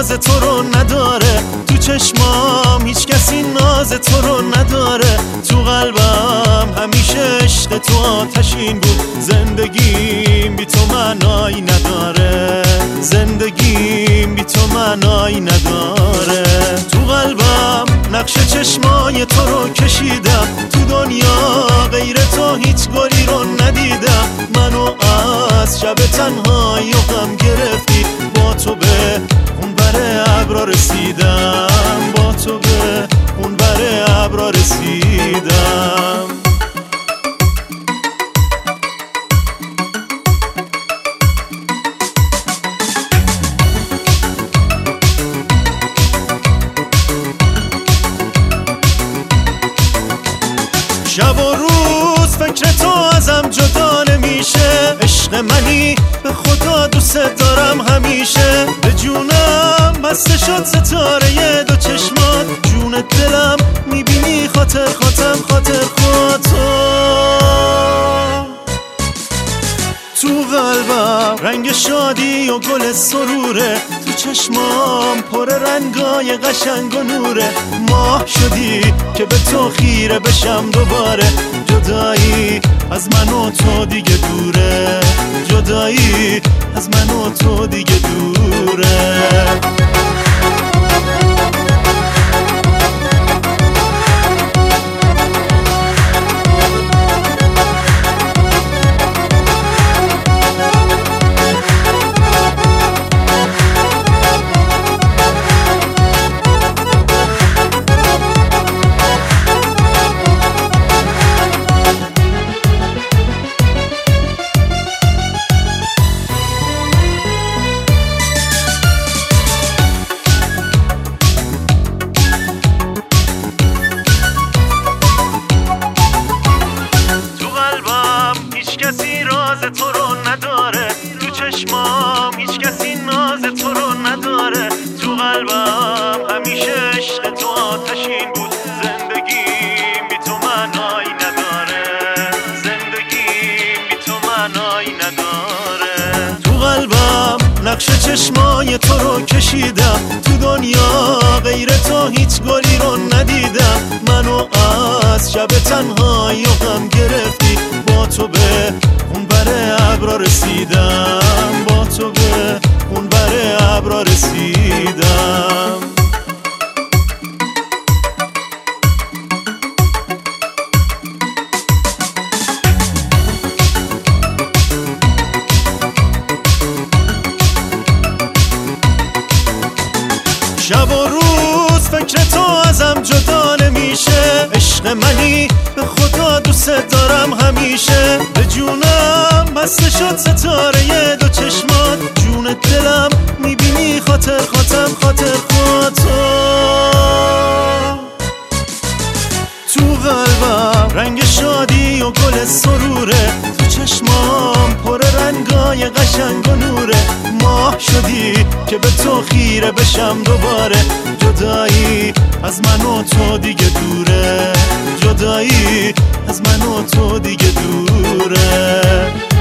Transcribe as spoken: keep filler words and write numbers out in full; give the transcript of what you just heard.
راز تو رو نداره، تو چشمام هیچ کسی ناز تو رو نداره، تو قلبم همیشه عشق تو آتشین بود. زندگیم بی تو معنایی نداره، زندگیم بی تو معنایی نداره. تو قلبم نقش چشمای تو رو کشیدم، تو دنیا غیر تو هیچ گلی رو ندیدم. منو از شب تنهایی و غم گرفتی، با تو به اون بر ابرا رسیدم، با تو به اون بر ابرا رسیدم. شب و روز فکر تو ازم جدا نمیشه، عشق منی به خدا دوست دارم همیشه. به جونم بسته شد ستاره دو چشمات، جون دلم میبینی خاطر خاطم خاطر خاطر. تو قلبم رنگ شادی و گل سروره، تو چشمام پر رنگای قشنگ و نوره. ماه شدی که به تو خیره بشم دوباره، جدایی از من و تو دیگه دوره، جدایی از من و تو دیگه دوره. کسی راز تو رو نداره، تو چشمام هیچ کسی ناز تو رو نداره، تو قلبم همیشه عشق تو آتشین بود. زندگیم بی تو معنایی نداره، زندگیم بی تو معنایی نداره. تو قلبم نقش چشمای تو رو کشیدم، تو دنیا غیر تو هیچ گلی رو ندیدم. منو از شب تنهایی و غم گرفتی، با تو به اون بر ابرا رسیدم، با تو به اون بر ابرا رسیدم. شب و روز فکر تو ازم جدا نمیشه، عشق منی به خدا دوست دارم همیشه. به جونم بسته شد ستاره دو چشمات، جون دلم میبینی خاطر خاطم خاطر خاطر. تو قلبم رنگ شادی و گل سروره، تو چشمام پر رنگای قشنگ و نوره. ماه شدی که به تو خیره بشم دوباره، جدایی از من و تو دیگه دوره، جدایی از من و تو دیگه دوره.